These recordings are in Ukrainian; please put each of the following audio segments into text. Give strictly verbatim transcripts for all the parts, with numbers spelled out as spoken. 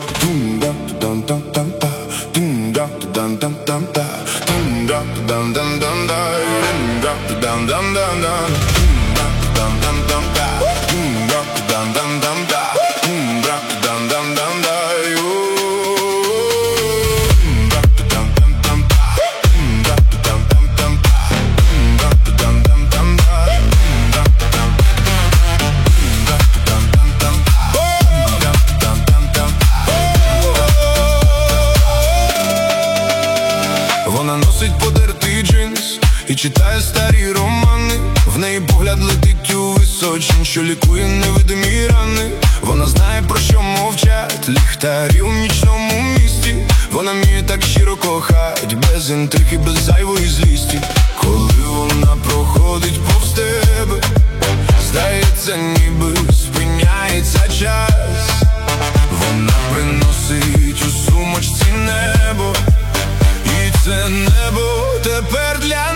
Вона носить подертий джинс і читає старі романи. В неї погляд летить у височинь, що лікує невидимі рани. Вона знає, про що мовчать ліхтарі у нічному місті. Вона вміє так щиро кохать, без інтриг і без зайвої злісті. Коли вона проходить повз тебе, здається, ніби спиняється час. Вона приносить у сумочці небо, і це небо тепер для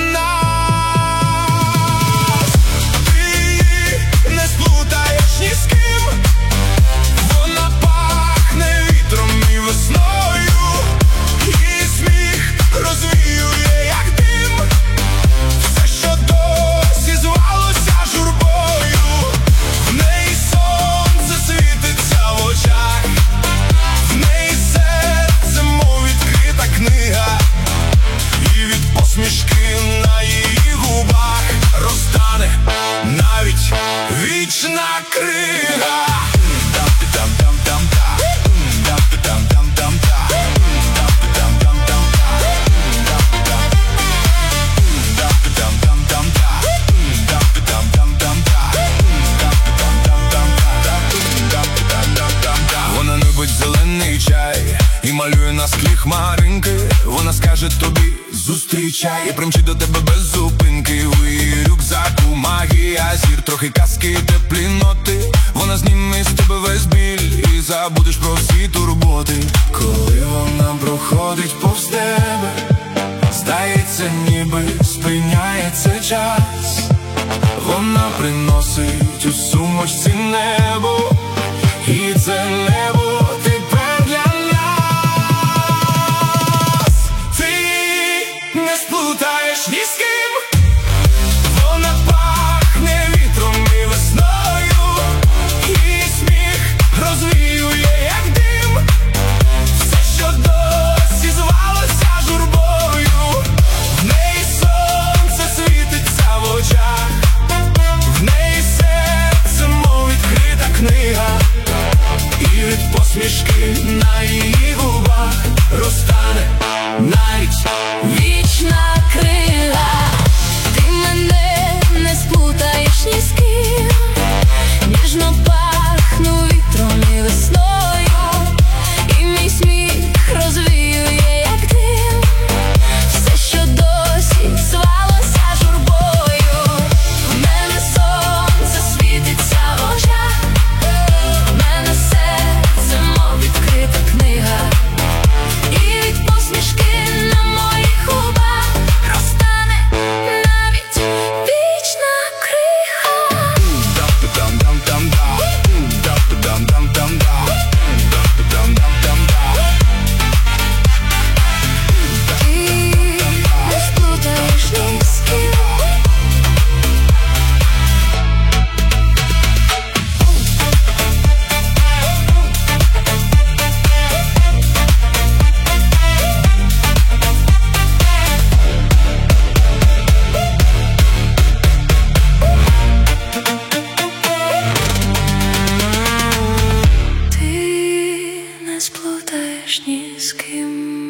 нас. Ти її не сплутаєш ні з ким. Вона пахне вітром і весною, і сміх розвіює, як дим, все, що досі звалося журбою. В неї сонце світиться в очах, в неї серце, мов відкрита книга, і від посмішки на її губах розтане навіть вічна крига. Вона любить зелений чай і малює на склі хмаринки. Вона скаже тобі зустрічай і примчить до тебе без зупинки. У її рюкзаку магія зір, трохи казки, теплі ноти. Вона зніме з тебе весь біль і забудеш про всі турботи. Коли вона проходить повз тебе, здається, ніби спиняється час. Вона приносить у сумочці небо, і це небо тепер для нас. Ти не сплутаєш ні з ким. Вона пахне вітром і весною, і сміх розвіює, як дим, все, що досі звалося журбою. В неї сонце світиться в очах, в неї серце, мов відкрита книга, і від посмішки на її губах розтане навіть вічна крига. Ти мене не сплутаєш ні з ким. Ніжно пахну вітром і весною, і мій сміх розвіює, як дим, все, що досі звалося журбою. В мене сонце світиться в очах, в мене серце, мов відкрита книга, і від посмішки на моїх губах розтане навіть вічна крига. Ти не сплутаєш ні з ким. Ти не сплутаєш ні з ким.